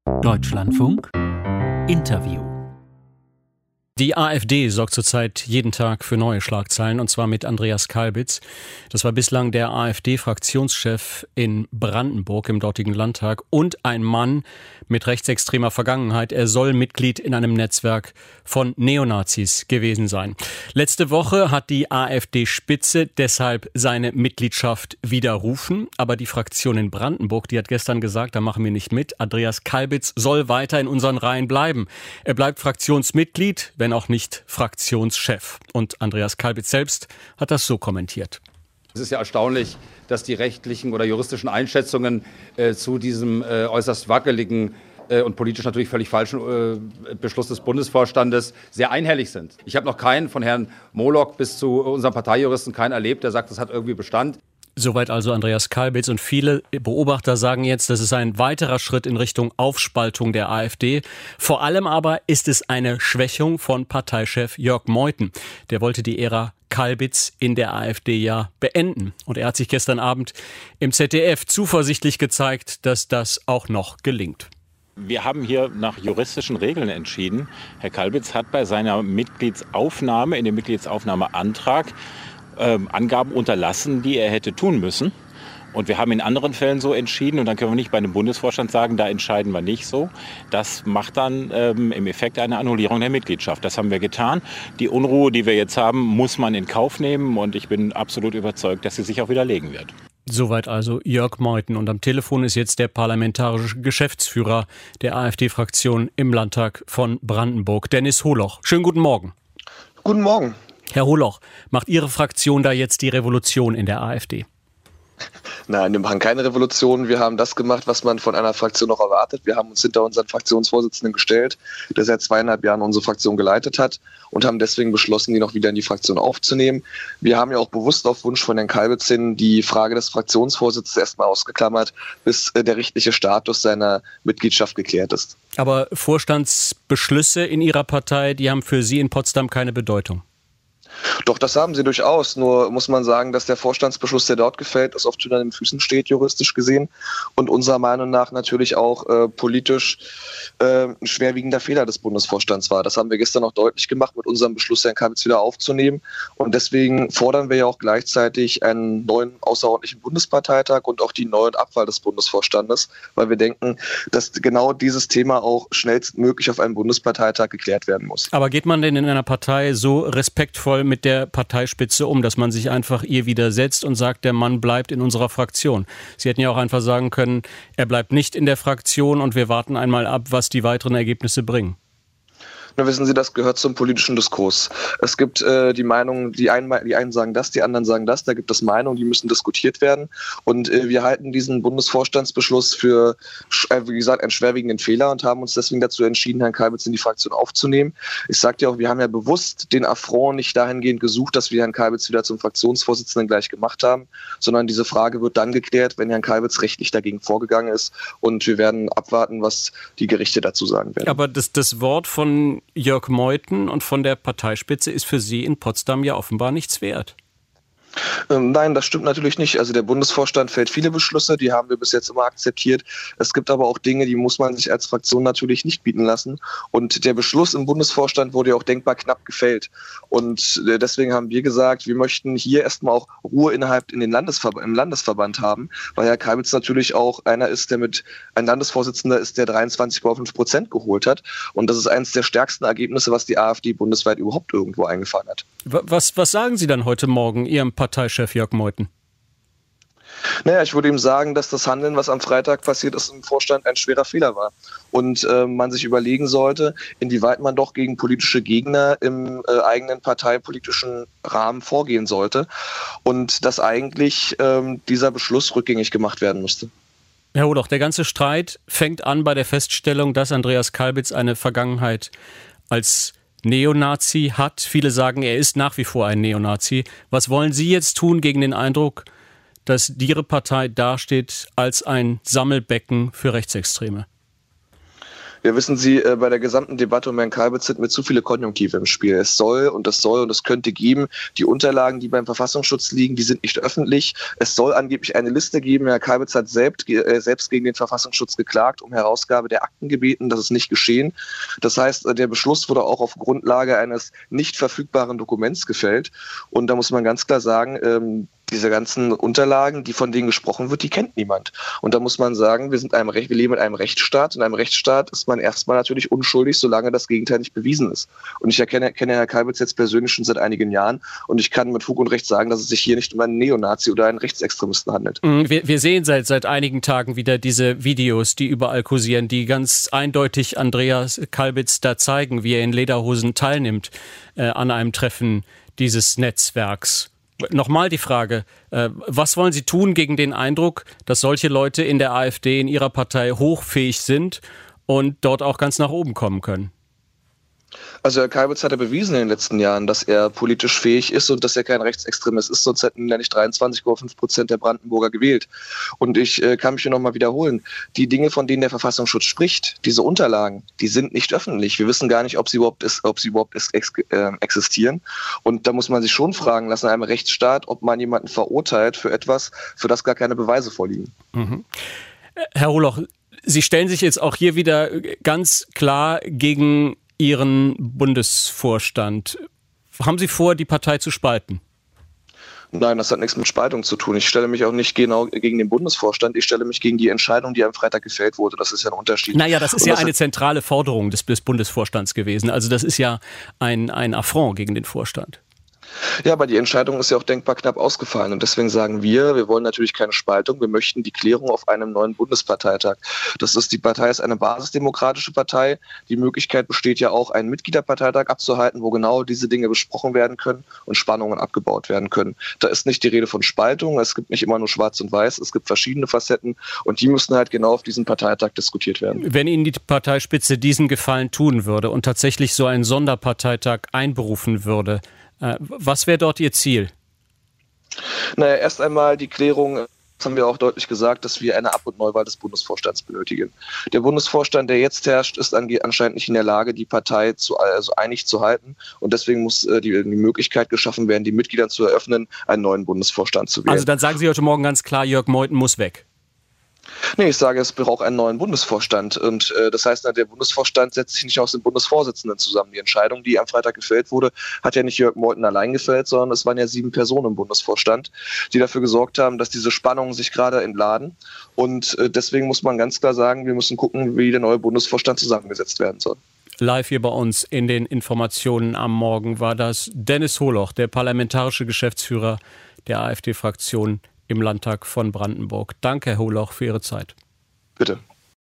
Deutschlandfunk Interview. Die AfD sorgt zurzeit jeden Tag für neue Schlagzeilen, und zwar mit Andreas Kalbitz. Das war bislang der AfD-Fraktionschef in Brandenburg im dortigen Landtag und ein Mann mit rechtsextremer Vergangenheit. Er soll Mitglied in einem Netzwerk von Neonazis gewesen sein. Letzte Woche hat die AfD-Spitze deshalb seine Mitgliedschaft widerrufen. Aber die Fraktion in Brandenburg, die hat gestern gesagt, da machen wir nicht mit. Andreas Kalbitz soll weiter in unseren Reihen bleiben. Er bleibt Fraktionsmitglied, wenn auch nicht Fraktionschef. Und Andreas Kalbitz selbst hat das so kommentiert. Es ist ja erstaunlich, dass die rechtlichen oder juristischen Einschätzungen zu diesem äußerst wackeligen und politisch natürlich völlig falschen Beschluss des Bundesvorstandes sehr einhellig sind. Ich habe noch keinen, von Herrn Moloch bis zu unserem Parteijuristen, keinen erlebt, der sagt, das hat irgendwie Bestand. Soweit also Andreas Kalbitz, und viele Beobachter sagen jetzt, das ist ein weiterer Schritt in Richtung Aufspaltung der AfD. Vor allem aber ist es eine Schwächung von Parteichef Jörg Meuthen. Der wollte die Ära Kalbitz in der AfD ja beenden. Und er hat sich gestern Abend im ZDF zuversichtlich gezeigt, dass das auch noch gelingt. Wir haben hier nach juristischen Regeln entschieden. Herr Kalbitz hat bei seiner Mitgliedsaufnahme, in dem Mitgliedsaufnahmeantrag, Angaben unterlassen, die er hätte tun müssen. Und wir haben in anderen Fällen so entschieden, und dann können wir nicht bei einem Bundesvorstand sagen, da entscheiden wir nicht so. Das macht dann im Effekt eine Annullierung der Mitgliedschaft. Das haben wir getan. Die Unruhe, die wir jetzt haben, muss man in Kauf nehmen, und ich bin absolut überzeugt, dass sie sich auch widerlegen wird. Soweit also Jörg Meuthen. Und am Telefon ist jetzt der parlamentarische Geschäftsführer der AfD-Fraktion im Landtag von Brandenburg, Dennis Holoch. Schönen guten Morgen. Guten Morgen. Herr Holoch, macht Ihre Fraktion da jetzt die Revolution in der AfD? Nein, wir machen keine Revolution. Wir haben das gemacht, was man von einer Fraktion auch erwartet. Wir haben uns hinter unseren Fraktionsvorsitzenden gestellt, der seit 2,5 Jahren unsere Fraktion geleitet hat, und haben deswegen beschlossen, die noch wieder in die Fraktion aufzunehmen. Wir haben ja auch bewusst auf Wunsch von Herrn Kalbitz hin die Frage des Fraktionsvorsitzes erstmal ausgeklammert, bis der rechtliche Status seiner Mitgliedschaft geklärt ist. Aber Vorstandsbeschlüsse in Ihrer Partei, die haben für Sie in Potsdam keine Bedeutung? Doch, das haben sie durchaus. Nur muss man sagen, dass der Vorstandsbeschluss, der dort gefällt ist, oft schon an den Füßen steht, juristisch gesehen. Und unserer Meinung nach natürlich auch politisch ein schwerwiegender Fehler des Bundesvorstands war. Das haben wir gestern auch deutlich gemacht, mit unserem Beschluss, Herrn Kalbitz wieder aufzunehmen. Und deswegen fordern wir ja auch gleichzeitig einen neuen außerordentlichen Bundesparteitag und auch die neue Abwahl des Bundesvorstandes, weil wir denken, dass genau dieses Thema auch schnellstmöglich auf einem Bundesparteitag geklärt werden muss. Aber geht man denn in einer Partei so respektvoll mit der Parteispitze um, dass man sich einfach ihr widersetzt und sagt, der Mann bleibt in unserer Fraktion? Sie hätten ja auch einfach sagen können, er bleibt nicht in der Fraktion und wir warten einmal ab, was die weiteren Ergebnisse bringen. Na, wissen Sie, das gehört zum politischen Diskurs. Es gibt die Meinungen, die einen sagen das, die anderen sagen das. Da gibt es Meinungen, die müssen diskutiert werden. Und wir halten diesen Bundesvorstandsbeschluss für, wie gesagt, einen schwerwiegenden Fehler und haben uns deswegen dazu entschieden, Herrn Kalbitz in die Fraktion aufzunehmen. Ich sagte ja auch, wir haben ja bewusst den Affront nicht dahingehend gesucht, dass wir Herrn Kalbitz wieder zum Fraktionsvorsitzenden gleich gemacht haben, sondern diese Frage wird dann geklärt, wenn Herrn Kalbitz rechtlich dagegen vorgegangen ist. Und wir werden abwarten, was die Gerichte dazu sagen werden. Aber das Wort von Jörg Meuthen und von der Parteispitze ist für Sie in Potsdam ja offenbar nichts wert. Nein, das stimmt natürlich nicht. Also der Bundesvorstand fällt viele Beschlüsse, die haben wir bis jetzt immer akzeptiert. Es gibt aber auch Dinge, die muss man sich als Fraktion natürlich nicht bieten lassen. Und der Beschluss im Bundesvorstand wurde ja auch denkbar knapp gefällt. Und deswegen haben wir gesagt, wir möchten hier erstmal auch Ruhe im Landesverband haben, weil Herr Kalbitz natürlich auch einer ist, ein Landesvorsitzender ist, der 23,5% geholt hat. Und das ist eines der stärksten Ergebnisse, was die AfD bundesweit überhaupt irgendwo eingefahren hat. Was sagen Sie dann heute Morgen Ihrem Parteichef Jörg Meuthen? Naja, ich würde ihm sagen, dass das Handeln, was am Freitag passiert ist im Vorstand, ein schwerer Fehler war. Und man sich überlegen sollte, inwieweit man doch gegen politische Gegner im eigenen parteipolitischen Rahmen vorgehen sollte. Und dass eigentlich dieser Beschluss rückgängig gemacht werden müsste. Herr Holoch, der ganze Streit fängt an bei der Feststellung, dass Andreas Kalbitz eine Vergangenheit als Neonazi hat. Viele sagen, er ist nach wie vor ein Neonazi. Was wollen Sie jetzt tun gegen den Eindruck, dass Ihre Partei dasteht als ein Sammelbecken für Rechtsextreme? Ja, wissen Sie, bei der gesamten Debatte um Herrn Kalbitz sind mir zu viele Konjunktive im Spiel. Es soll und es könnte geben. Die Unterlagen, die beim Verfassungsschutz liegen, die sind nicht öffentlich. Es soll angeblich eine Liste geben. Herr Kalbitz hat selbst gegen den Verfassungsschutz geklagt, um Herausgabe der Akten gebeten. Das ist nicht geschehen. Das heißt, der Beschluss wurde auch auf Grundlage eines nicht verfügbaren Dokuments gefällt. Und da muss man ganz klar sagen, diese ganzen Unterlagen, von denen gesprochen wird, die kennt niemand. Und da muss man sagen, wir leben in einem Rechtsstaat. In einem Rechtsstaat ist man erstmal natürlich unschuldig, solange das Gegenteil nicht bewiesen ist. Und ich kenne Herrn Kalbitz jetzt persönlich schon seit einigen Jahren und ich kann mit Fug und Recht sagen, dass es sich hier nicht um einen Neonazi oder einen Rechtsextremisten handelt. Wir sehen seit einigen Tagen wieder diese Videos, die überall kursieren, die ganz eindeutig Andreas Kalbitz da zeigen, wie er in Lederhosen teilnimmt an einem Treffen dieses Netzwerks. Nochmal die Frage, was wollen Sie tun gegen den Eindruck, dass solche Leute in der AfD, in Ihrer Partei hochfähig sind und dort auch ganz nach oben kommen können? Also Herr Kalbitz hat ja bewiesen in den letzten Jahren, dass er politisch fähig ist und dass er kein Rechtsextremist ist, sonst hätten ja nicht 23,5% der Brandenburger gewählt. Und ich kann mich hier nochmal wiederholen, die Dinge, von denen der Verfassungsschutz spricht, diese Unterlagen, die sind nicht öffentlich. Wir wissen gar nicht, ob sie überhaupt existieren. Und da muss man sich schon fragen lassen, in einem Rechtsstaat, ob man jemanden verurteilt für etwas, für das gar keine Beweise vorliegen. Mhm. Herr Holoch, Sie stellen sich jetzt auch hier wieder ganz klar gegen Ihren Bundesvorstand. Haben Sie vor, die Partei zu spalten? Nein, das hat nichts mit Spaltung zu tun. Ich stelle mich auch nicht genau gegen den Bundesvorstand. Ich stelle mich gegen die Entscheidung, die am Freitag gefällt wurde. Das ist ja ein Unterschied. Naja, das ist ja eine zentrale Forderung des Bundesvorstands gewesen. Also das ist ja ein Affront gegen den Vorstand. Ja, aber die Entscheidung ist ja auch denkbar knapp ausgefallen. Und deswegen sagen wir wollen natürlich keine Spaltung. Wir möchten die Klärung auf einem neuen Bundesparteitag. Die Partei ist eine basisdemokratische Partei. Die Möglichkeit besteht ja auch, einen Mitgliederparteitag abzuhalten, wo genau diese Dinge besprochen werden können und Spannungen abgebaut werden können. Da ist nicht die Rede von Spaltung. Es gibt nicht immer nur Schwarz und Weiß. Es gibt verschiedene Facetten und die müssen halt genau auf diesem Parteitag diskutiert werden. Wenn Ihnen die Parteispitze diesen Gefallen tun würde und tatsächlich so einen Sonderparteitag einberufen würde, was wäre dort Ihr Ziel? Naja, erst einmal die Klärung, das haben wir auch deutlich gesagt, dass wir eine Ab- und Neuwahl des Bundesvorstands benötigen. Der Bundesvorstand, der jetzt herrscht, ist anscheinend nicht in der Lage, die Partei einig zu halten. Und deswegen muss die Möglichkeit geschaffen werden, die Mitgliedern zu eröffnen, einen neuen Bundesvorstand zu wählen. Also dann sagen Sie heute Morgen ganz klar, Jörg Meuthen muss weg. Nee, ich sage, es braucht einen neuen Bundesvorstand. Und das heißt, der Bundesvorstand setzt sich nicht aus den Bundesvorsitzenden zusammen. Die Entscheidung, die am Freitag gefällt wurde, hat ja nicht Jörg Meuthen allein gefällt, sondern es waren ja 7 Personen im Bundesvorstand, die dafür gesorgt haben, dass diese Spannungen sich gerade entladen. Und deswegen muss man ganz klar sagen, wir müssen gucken, wie der neue Bundesvorstand zusammengesetzt werden soll. Live hier bei uns in den Informationen am Morgen war das Dennis Holoch, der parlamentarische Geschäftsführer der AfD-Fraktion im Landtag von Brandenburg. Danke, Herr Holoch, für Ihre Zeit. Bitte.